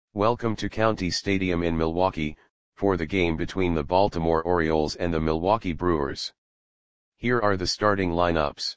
Welcome to County Stadium in Milwaukee, for the game between the Baltimore Orioles and the Milwaukee Brewers. Here are the starting lineups.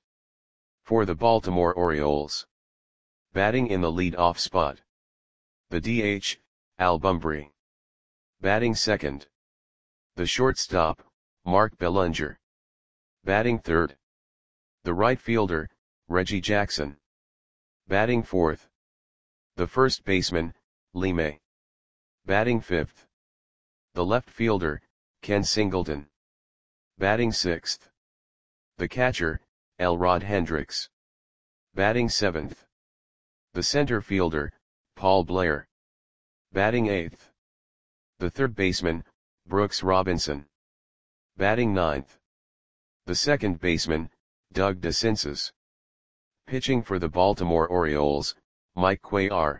For the Baltimore Orioles. Batting in the lead-off spot. The DH, Al Bumbry. Batting second. The shortstop, Mark Belanger. Batting third. The right fielder, Reggie Jackson. Batting fourth. The first baseman, Lee May. Batting fifth. The left fielder, Ken Singleton. Batting sixth. The catcher, Elrod Hendricks. Batting seventh. The center fielder, Paul Blair. Batting eighth. The third baseman, Brooks Robinson. Batting ninth. The second baseman, Doug DeCinces. Pitching for the Baltimore Orioles, Mike Cuellar.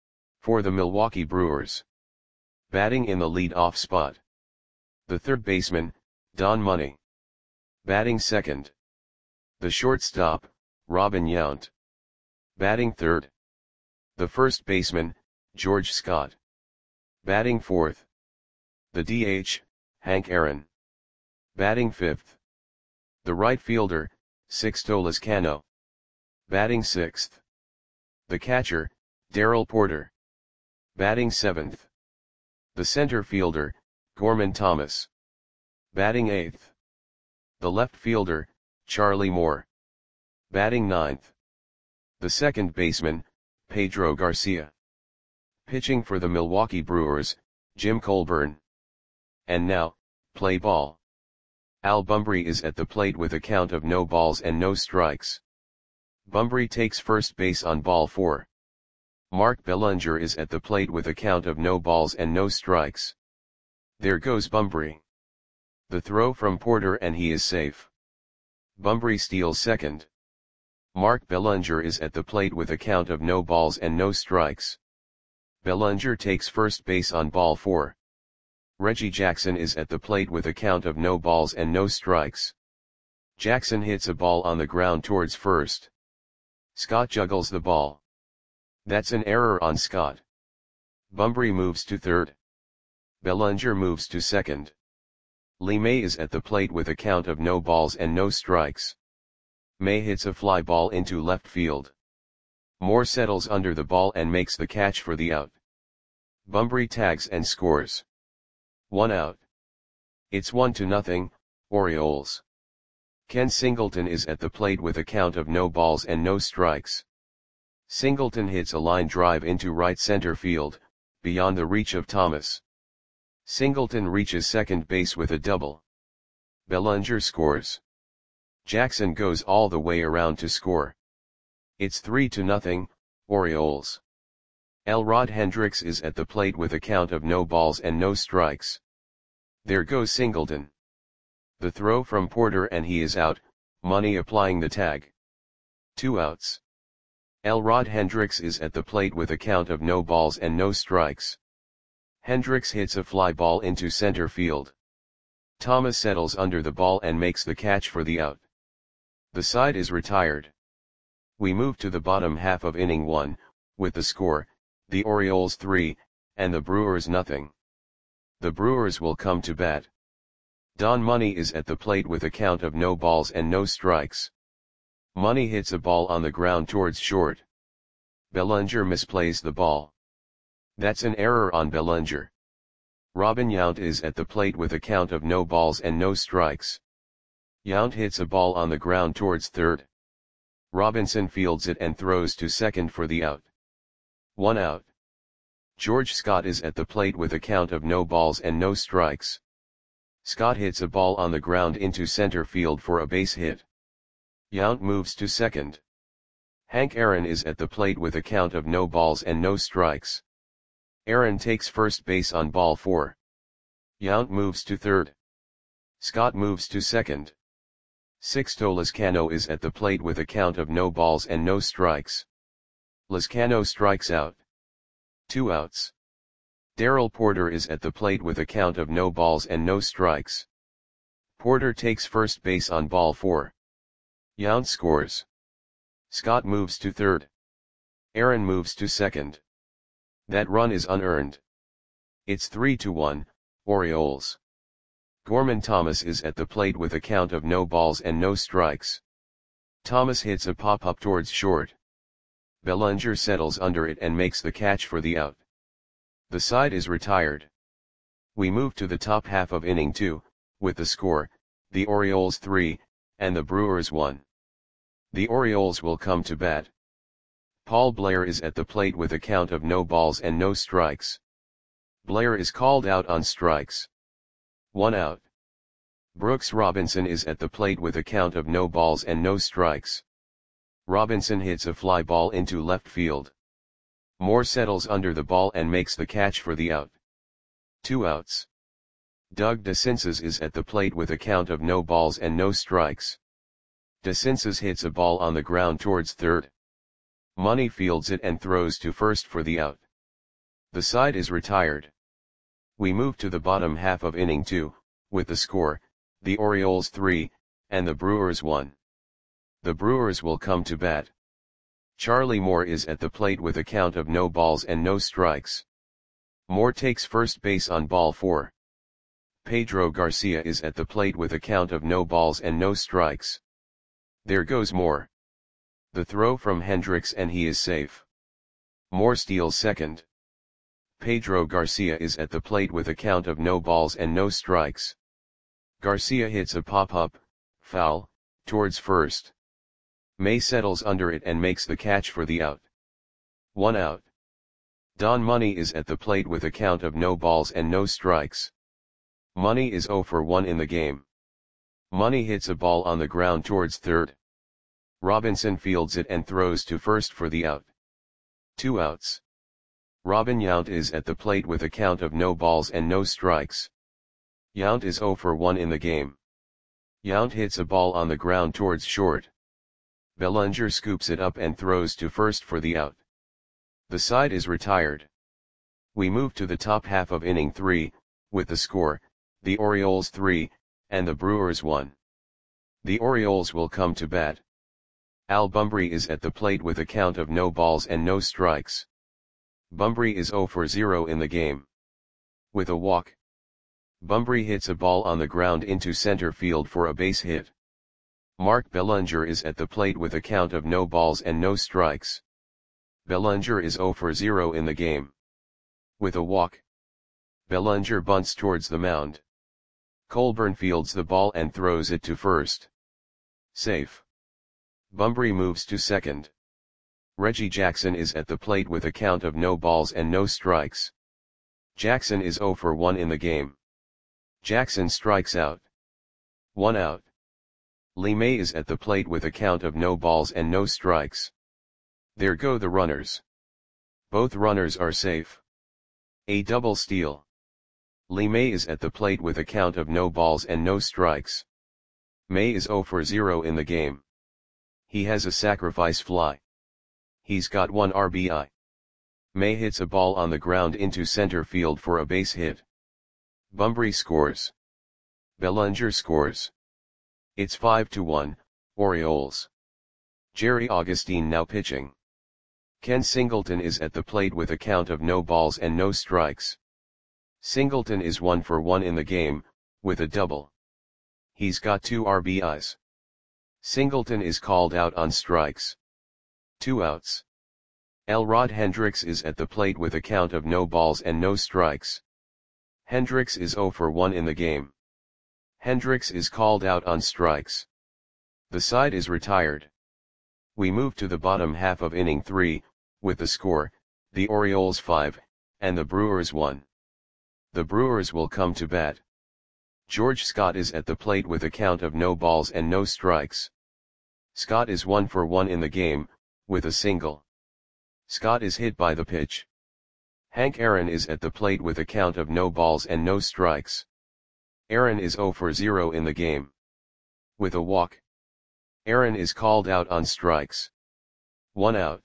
For the Milwaukee Brewers. Batting in the lead-off spot. The third baseman, Don Money. Batting second. The shortstop, Robin Yount. Batting third. The first baseman, George Scott. Batting fourth. The DH, Hank Aaron. Batting fifth. The right fielder, Sixto Lezcano. Batting sixth. The catcher, Darrell Porter. Batting seventh. The center fielder, Gorman Thomas. Batting eighth. The left fielder, Charlie Moore. Batting ninth. The second baseman, Pedro Garcia. Pitching for the Milwaukee Brewers, Jim Colburn. And now, play ball. Al Bumbry is at the plate with a count of no balls and no strikes. Bumbry takes first base on ball 4. Mark Belanger is at the plate with a count of no balls and no strikes. There goes Bumbry. The throw from Porter and he is safe. Bumbry steals second. Mark Belanger is at the plate with a count of no balls and no strikes. Belanger takes first base on ball 4. Reggie Jackson is at the plate with a count of no balls and no strikes. Jackson hits a ball on the ground towards first. Scott juggles the ball. That's an error on Scott. Bumbry moves to third. Belanger moves to second. Lee May is at the plate with a count of no balls and no strikes. May hits a fly ball into left field. Moore settles under the ball and makes the catch for the out. Bumbry tags and scores. 1 out. It's 1-0, Orioles. Ken Singleton is at the plate with a count of no balls and no strikes. Singleton hits a line drive into right center field, beyond the reach of Thomas. Singleton reaches second base with a double. Belanger scores. Jackson goes all the way around to score. It's 3-0, Orioles. Elrod Hendricks is at the plate with a count of no balls and no strikes. There goes Singleton. The throw from Porter and he is out, Money applying the tag. 2 outs. Elrod Hendricks is at the plate with a count of no balls and no strikes. Hendricks hits a fly ball into center field. Thomas settles under the ball and makes the catch for the out. The side is retired. We move to the bottom half of inning 1, with the score, the Orioles 3, and the Brewers 0. The Brewers will come to bat. Don Money is at the plate with a count of no balls and no strikes. Money hits a ball on the ground towards short. Belanger misplays the ball. That's an error on Belanger. Robin Yount is at the plate with a count of no balls and no strikes. Yount hits a ball on the ground towards third. Robinson fields it and throws to second for the out. 1 out. George Scott is at the plate with a count of no balls and no strikes. Scott hits a ball on the ground into center field for a base hit. Yount moves to second. Hank Aaron is at the plate with a count of no balls and no strikes. Aaron takes first base on ball 4. Yount moves to third. Scott moves to second. Sixto Lezcano is at the plate with a count of no balls and no strikes. Lezcano strikes out. 2 outs. Darrell Porter is at the plate with a count of no balls and no strikes. Porter takes first base on ball 4. Yount scores. Scott moves to third. Aaron moves to second. That run is unearned. It's 3-1, Orioles. Gorman Thomas is at the plate with a count of no balls and no strikes. Thomas hits a pop-up towards short. Bellinger settles under it and makes the catch for the out. The side is retired. We move to the top half of inning 2, with the score, the Orioles 3, and the Brewers 1. The Orioles will come to bat. Paul Blair is at the plate with a count of no balls and no strikes. Blair is called out on strikes. 1 out. Brooks Robinson is at the plate with a count of no balls and no strikes. Robinson hits a fly ball into left field. Moore settles under the ball and makes the catch for the out. 2 outs. Doug DeCinces is at the plate with a count of no balls and no strikes. DeCinces hits a ball on the ground towards third. Money fields it and throws to first for the out. The side is retired. We move to the bottom half of inning 2, with the score, the Orioles 3, and the Brewers 1. The Brewers will come to bat. Charlie Moore is at the plate with a count of no balls and no strikes. Moore takes first base on ball 4. Pedro Garcia is at the plate with a count of no balls and no strikes. There goes Moore. The throw from Hendricks and he is safe. Moore steals second. Pedro Garcia is at the plate with a count of no balls and no strikes. Garcia hits a pop-up, foul, towards first. May settles under it and makes the catch for the out. 1 out. Don Money is at the plate with a count of no balls and no strikes. Money is 0 for 1 in the game. Money hits a ball on the ground towards third. Robinson fields it and throws to first for the out. 2 outs. Robin Yount is at the plate with a count of no balls and no strikes. Yount is 0 for 1 in the game. Yount hits a ball on the ground towards short. Bellinger scoops it up and throws to first for the out. The side is retired. We move to the top half of inning 3, with the score, the Orioles 3, and the Brewers 1. The Orioles will come to bat. Al Bumbry is at the plate with a count of no balls and no strikes. Bumbry is 0 for 0 in the game. With a walk. Bumbry hits a ball on the ground into center field for a base hit. Mark Bellinger is at the plate with a count of no balls and no strikes. Bellinger is 0 for 0 in the game. With a walk. Bellinger bunts towards the mound. Colburn fields the ball and throws it to first. Safe. Bumbry moves to second. Reggie Jackson is at the plate with a count of no balls and no strikes. Jackson is 0 for 1 in the game. Jackson strikes out. 1 out. Lee May is at the plate with a count of no balls and no strikes. There go the runners. Both runners are safe. A double steal. Lee May is at the plate with a count of no balls and no strikes. May is 0 for 0 in the game. He has a sacrifice fly. He's got 1 RBI. May hits a ball on the ground into center field for a base hit. Bumbry scores. Bellinger scores. It's 5-1, Orioles. Jerry Augustine now pitching. Ken Singleton is at the plate with a count of no balls and no strikes. Singleton is 1 for 1 in the game, with a double. He's got 2 RBIs. Singleton is called out on strikes. 2 outs. Elrod Hendricks is at the plate with a count of no balls and no strikes. Hendricks is 0 for 1 in the game. Hendricks is called out on strikes. The side is retired. We move to the bottom half of inning 3, with the score, the Orioles 5, and the Brewers 1. The Brewers will come to bat. George Scott is at the plate with a count of no balls and no strikes. Scott is 1 for 1 in the game, with a single. Scott is hit by the pitch. Hank Aaron is at the plate with a count of no balls and no strikes. Aaron is 0 for 0 in the game. With a walk. Aaron is called out on strikes. 1 out.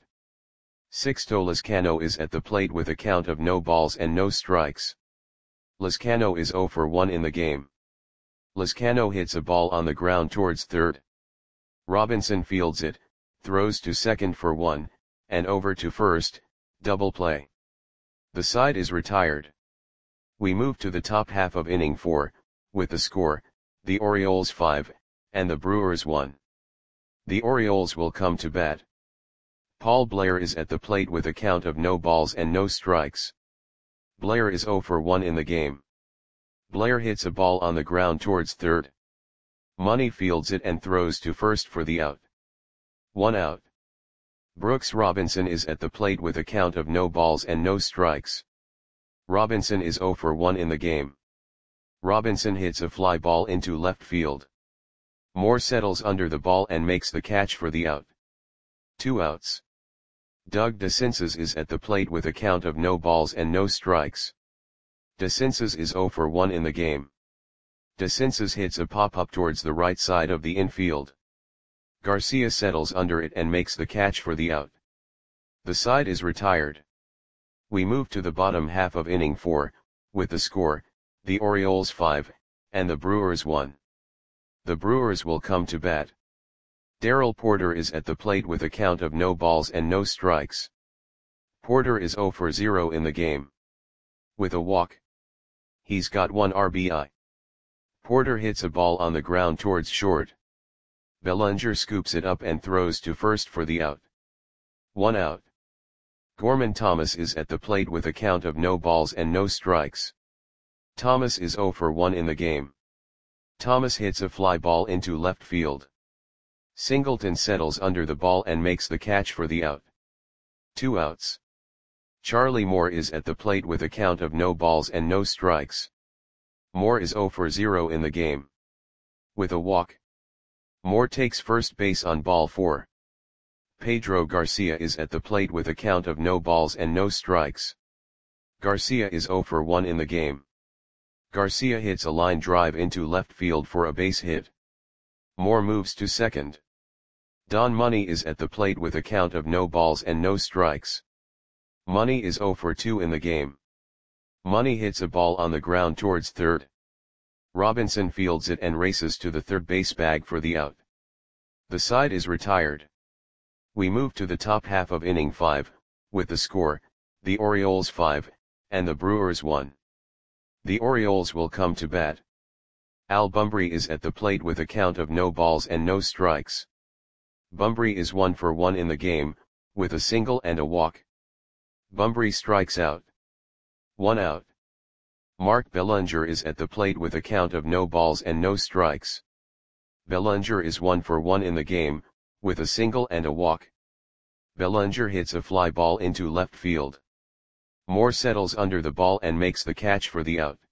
Sixto Lezcano is at the plate with a count of no balls and no strikes. Lezcano is 0 for 1 in the game. Lezcano hits a ball on the ground towards third. Robinson fields it, throws to second for 1, and over to first, double play. The side is retired. We move to the top half of inning 4, with the score, the Orioles 5, and the Brewers 1. The Orioles will come to bat. Paul Blair is at the plate with a count of no balls and no strikes. Blair is 0 for 1 in the game. Blair hits a ball on the ground towards third. Money fields it and throws to first for the out. 1 out. Brooks Robinson is at the plate with a count of no balls and no strikes. Robinson is 0 for 1 in the game. Robinson hits a fly ball into left field. Moore settles under the ball and makes the catch for the out. 2 outs. Doug DeCinces is at the plate with a count of no balls and no strikes. DeCinces is 0 for 1 in the game. DeCinces hits a pop-up towards the right side of the infield. Garcia settles under it and makes the catch for the out. The side is retired. We move to the bottom half of inning 4, with the score, the Orioles 5, and the Brewers 1. The Brewers will come to bat. Darrell Porter is at the plate with a count of no balls and no strikes. Porter is 0 for 0 in the game. With a walk. He's got 1 RBI. Porter hits a ball on the ground towards short. Bellinger scoops it up and throws to first for the out. 1 out. Gorman Thomas is at the plate with a count of no balls and no strikes. Thomas is 0 for 1 in the game. Thomas hits a fly ball into left field. Singleton settles under the ball and makes the catch for the out. 2 outs. Charlie Moore is at the plate with a count of no balls and no strikes. Moore is 0 for 0 in the game. With a walk. Moore takes first base on ball 4. Pedro Garcia is at the plate with a count of no balls and no strikes. Garcia is 0 for 1 in the game. Garcia hits a line drive into left field for a base hit. Moore moves to second. Don Money is at the plate with a count of no balls and no strikes. Money is 0 for 2 in the game. Money hits a ball on the ground towards third. Robinson fields it and races to the third base bag for the out. The side is retired. We move to the top half of inning 5, with the score, the Orioles 5, and the Brewers 1. The Orioles will come to bat. Al Bumbry is at the plate with a count of no balls and no strikes. Bumbry is 1 for 1 in the game, with a single and a walk. Bumbry strikes out. 1 out. Mark Bellinger is at the plate with a count of no balls and no strikes. Bellinger is 1 for 1 in the game, with a single and a walk. Bellinger hits a fly ball into left field. Moore settles under the ball and makes the catch for the out.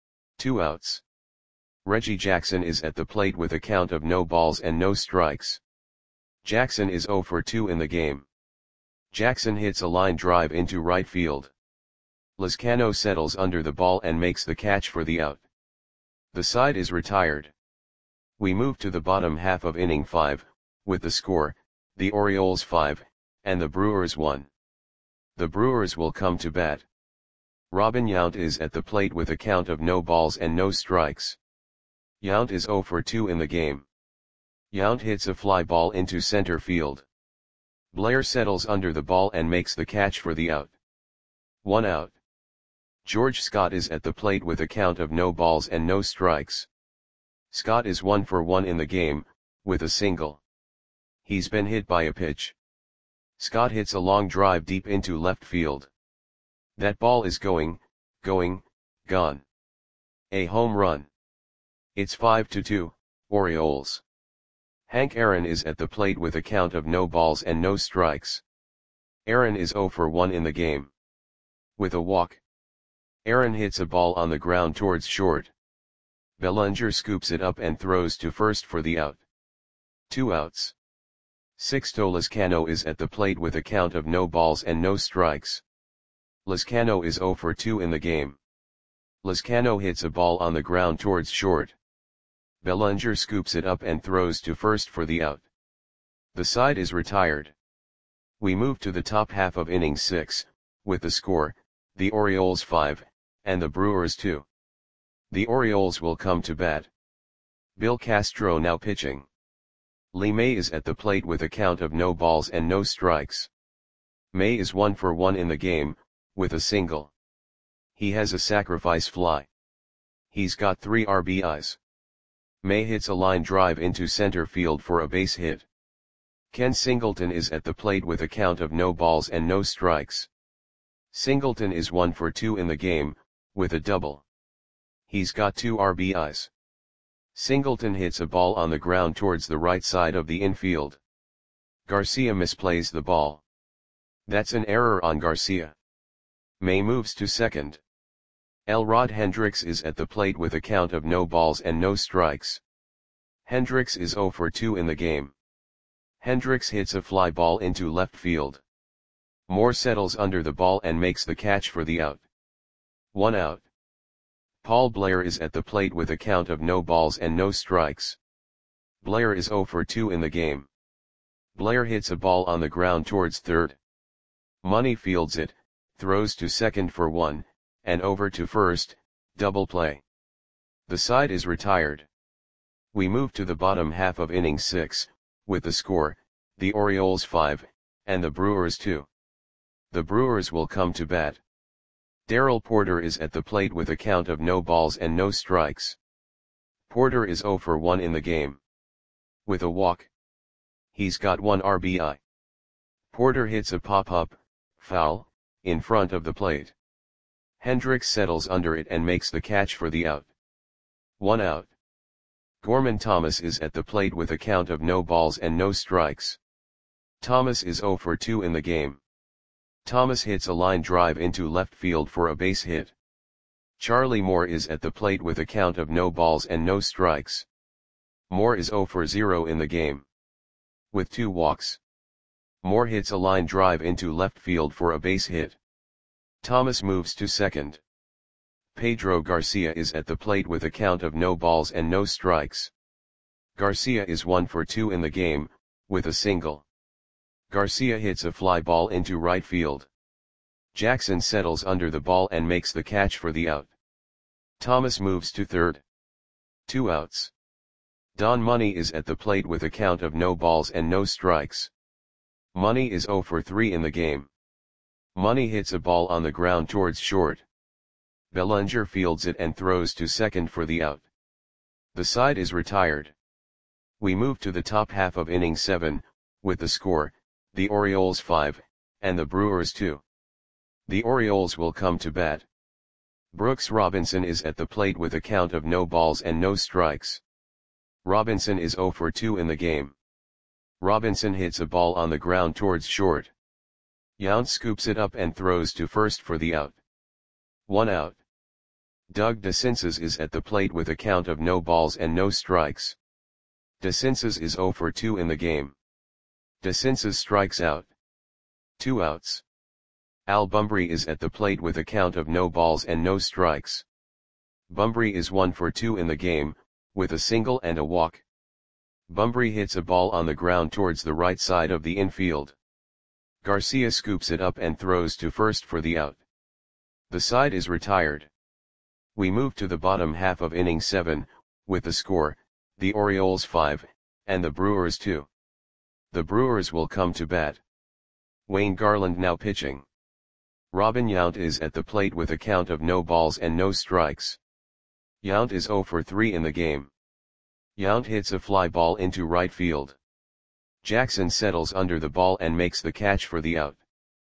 2 outs. Reggie Jackson is at the plate with a count of no balls and no strikes. Jackson is 0 for 2 in the game. Jackson hits a line drive into right field. Lizcano settles under the ball and makes the catch for the out. The side is retired. We move to the bottom half of inning 5, with the score, the Orioles 5, and the Brewers 1. The Brewers will come to bat. Robin Yount is at the plate with a count of no balls and no strikes. Yount is 0 for 2 in the game. Yount hits a fly ball into center field. Blair settles under the ball and makes the catch for the out. 1 out. George Scott is at the plate with a count of no balls and no strikes. Scott is 1 for 1 in the game, with a single. He's been hit by a pitch. Scott hits a long drive deep into left field. That ball is gone. A home run. It's 5-2, Orioles. Hank Aaron is at the plate with a count of no balls and no strikes. Aaron is 0 for 1 in the game. With a walk. Aaron hits a ball on the ground towards short. Bellinger scoops it up and throws to first for the out. 2 outs. Sixto Lizcano is at the plate with a count of no balls and no strikes. Lizcano is 0 for 2 in the game. Lizcano hits a ball on the ground towards short. Bellinger scoops it up and throws to first for the out. The side is retired. We move to the top half of inning 6, with the score, the Orioles 5, and the Brewers 2. The Orioles will come to bat. Bill Castro now pitching. Lee May is at the plate with a count of no balls and no strikes. May is 1 for 1 in the game, with a single. He has a sacrifice fly. He's got 3 RBIs. May hits a line drive into center field for a base hit. Ken Singleton is at the plate with a count of no balls and no strikes. Singleton is 1 for 2 in the game, with a double. He's got 2 RBIs. Singleton hits a ball on the ground towards the right side of the infield. Garcia misplays the ball. That's an error on Garcia. May moves to second. Elrod Hendricks is at the plate with a count of no balls and no strikes. Hendricks is 0 for 2 in the game. Hendricks hits a fly ball into left field. Moore settles under the ball and makes the catch for the out. 1 out. Paul Blair is at the plate with a count of no balls and no strikes. Blair is 0 for 2 in the game. Blair hits a ball on the ground towards third. Money fields it, throws to second for 1, and over to first, double play. The side is retired. We move to the bottom half of inning 6, with the score, the Orioles 5, and the Brewers 2. The Brewers will come to bat. Darrell Porter is at the plate with a count of no balls and no strikes. Porter is 0 for 1 in the game. With a walk. He's got 1 RBI. Porter hits a pop-up, foul, in front of the plate. Hendricks settles under it and makes the catch for the out. 1 out. Gorman Thomas is at the plate with a count of no balls and no strikes. Thomas is 0 for 2 in the game. Thomas hits a line drive into left field for a base hit. Charlie Moore is at the plate with a count of no balls and no strikes. Moore is 0 for 0 in the game. With 2 walks. Moore hits a line drive into left field for a base hit. Thomas moves to second. Pedro Garcia is at the plate with a count of no balls and no strikes. Garcia is 1 for 2 in the game, with a single. Garcia hits a fly ball into right field. Jackson settles under the ball and makes the catch for the out. Thomas moves to third. 2 outs. Don Money is at the plate with a count of no balls and no strikes. Money is 0 for 3 in the game. Money hits a ball on the ground towards short. Bellinger fields it and throws to second for the out. The side is retired. We move to the top half of inning 7, with the score, the Orioles 5, and the Brewers 2. The Orioles will come to bat. Brooks Robinson is at the plate with a count of no balls and no strikes. Robinson is 0 for 2 in the game. Robinson hits a ball on the ground towards short. Yount scoops it up and throws to first for the out. 1 out. Doug DeCinces is at the plate with a count of no balls and no strikes. DeCinces is 0 for 2 in the game. DeCinces strikes out. 2 outs. Al Bumbry is at the plate with a count of no balls and no strikes. Bumbry is 1 for 2 in the game, with a single and a walk. Bumbry hits a ball on the ground towards the right side of the infield. Garcia scoops it up and throws to first for the out. The side is retired. We move to the bottom half of inning 7, with the score, the Orioles 5, and the Brewers 2. The Brewers will come to bat. Wayne Garland now pitching. Robin Yount is at the plate with a count of no balls and no strikes. Yount is 0 for 3 in the game. Yount hits a fly ball into right field. Jackson settles under the ball and makes the catch for the out.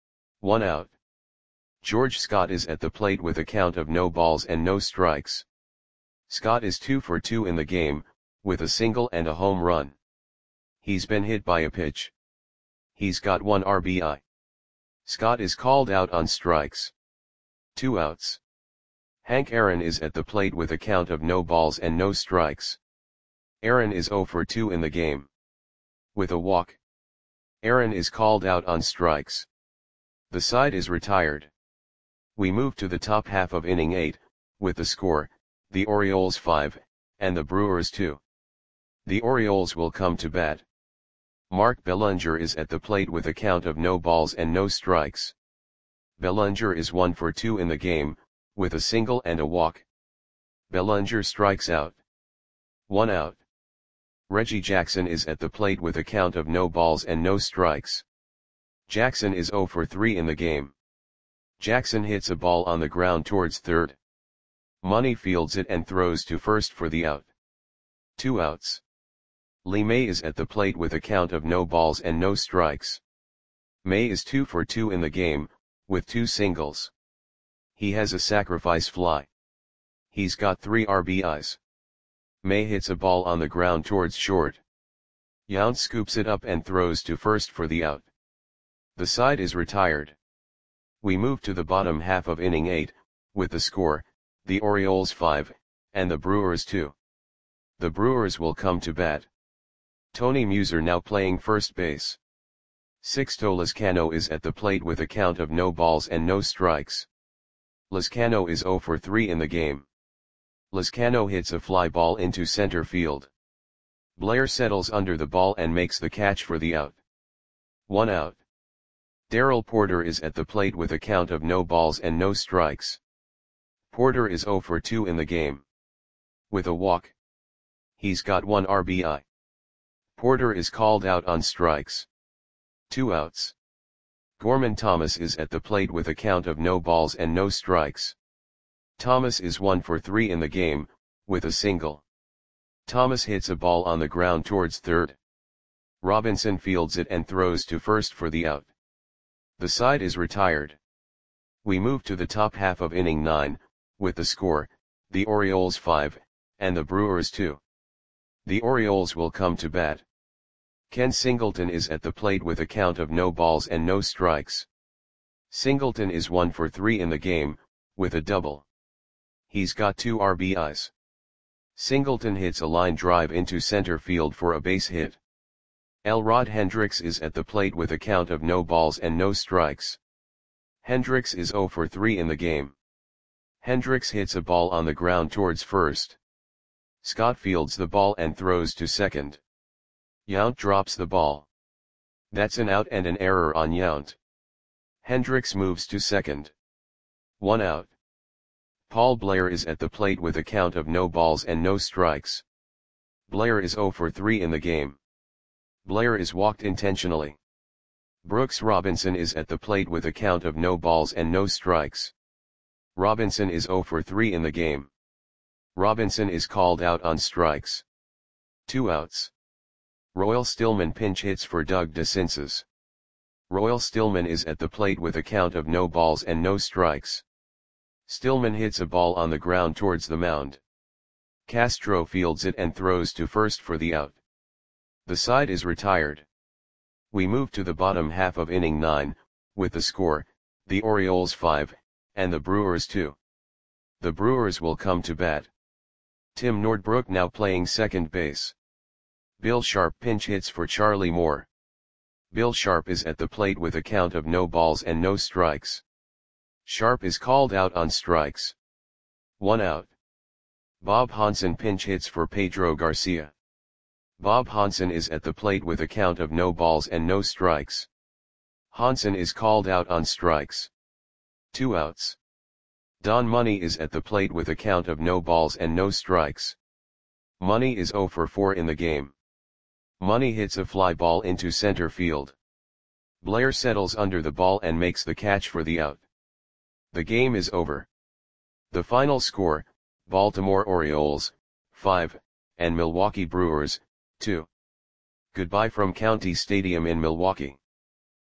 1 out. George Scott is at the plate with a count of no balls and no strikes. Scott is 2 for 2 in the game, with a single and a home run. He's been hit by a pitch. He's got 1 RBI. Scott is called out on strikes. 2 outs. Hank Aaron is at the plate with a count of no balls and no strikes. Aaron is 0 for 2 in the game. With a walk. Aaron is called out on strikes. The side is retired. We move to the top half of inning 8, with the score, the Orioles 5, and the Brewers 2. The Orioles will come to bat. Mark Bellinger is at the plate with a count of no balls and no strikes. Bellinger is 1 for 2 in the game, with a single and a walk. Bellinger strikes out. 1 out. Reggie Jackson is at the plate with a count of no balls and no strikes. Jackson is 0 for 3 in the game. Jackson hits a ball on the ground towards third. Money fields it and throws to first for the out. 2 outs. Lee May is at the plate with a count of no balls and no strikes. May is 2 for 2 in the game, with 2 singles. He has a sacrifice fly. He's got 3 RBIs. May hits a ball on the ground towards short. Yount scoops it up and throws to first for the out. The side is retired. We move to the bottom half of inning 8, with the score, the Orioles 5, and the Brewers 2. The Brewers will come to bat. Tony Muser now playing first base. Sixto Lezcano is at the plate with a count of no balls and no strikes. Lezcano is 0 for 3 in the game. Lezcano hits a fly ball into center field. Blair settles under the ball and makes the catch for the out. 1 out. Darrell Porter is at the plate with a count of no balls and no strikes. Porter is 0 for 2 in the game. With a walk. He's got 1 RBI. Porter is called out on strikes. 2 outs. Gorman Thomas is at the plate with a count of no balls and no strikes. Thomas is 1 for 3 in the game, with a single. Thomas hits a ball on the ground towards third. Robinson fields it and throws to first for the out. The side is retired. We move to the top half of inning 9, with the score, the Orioles 5, and the Brewers 2. The Orioles will come to bat. Ken Singleton is at the plate with a count of no balls and no strikes. Singleton is 1 for 3 in the game, with a double. He's got 2 RBIs. Singleton hits a line drive into center field for a base hit. Elrod Hendricks is at the plate with a count of no balls and no strikes. Hendricks is 0 for 3 in the game. Hendricks hits a ball on the ground towards first. Scott fields the ball and throws to second. Yount drops the ball. That's an out and an error on Yount. Hendricks moves to second. 1 out. Paul Blair is at the plate with a count of no balls and no strikes. Blair is 0 for 3 in the game. Blair is walked intentionally. Brooks Robinson is at the plate with a count of no balls and no strikes. Robinson is 0 for 3 in the game. Robinson is called out on strikes. 2 outs. Royal Stillman pinch hits for Doug DeCinces. Royal Stillman is at the plate with a count of no balls and no strikes. Stillman hits a ball on the ground towards the mound. Castro fields it and throws to first for the out. The side is retired. We move to the bottom half of inning 9, with the score, the Orioles 5, and the Brewers 2. The Brewers will come to bat. Tim Nordbrook now playing second base. Bill Sharp pinch hits for Charlie Moore. Bill Sharp is at the plate with a count of no balls and no strikes. Sharp is called out on strikes. 1 out. Bob Hansen pinch hits for Pedro Garcia. Bob Hansen is at the plate with a count of no balls and no strikes. Hansen is called out on strikes. 2 outs. Don Money is at the plate with a count of no balls and no strikes. Money is 0 for 4 in the game. Money hits a fly ball into center field. Blair settles under the ball and makes the catch for the out. The game is over. The final score, Baltimore Orioles, 5, and Milwaukee Brewers, 2. Goodbye from County Stadium in Milwaukee.